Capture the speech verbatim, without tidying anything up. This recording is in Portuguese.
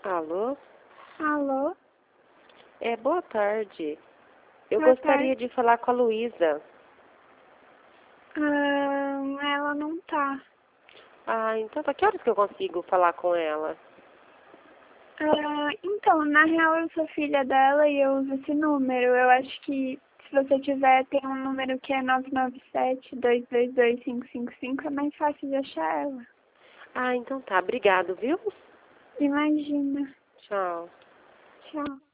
Alô? Alô? É, boa tarde. Eu Boa gostaria tarde. de falar com a Luísa. Ahn, ela não tá. Ah, então tá. Que horas que eu consigo falar com ela? Ah, então, na real eu sou filha dela e eu uso esse número. Eu acho que se você tiver, tem um número que é nove nove sete, dois dois dois, cinco cinco cinco, é mais fácil de achar ela. Ah, então tá. Obrigado, viu? Imagina. Tchau. Tchau.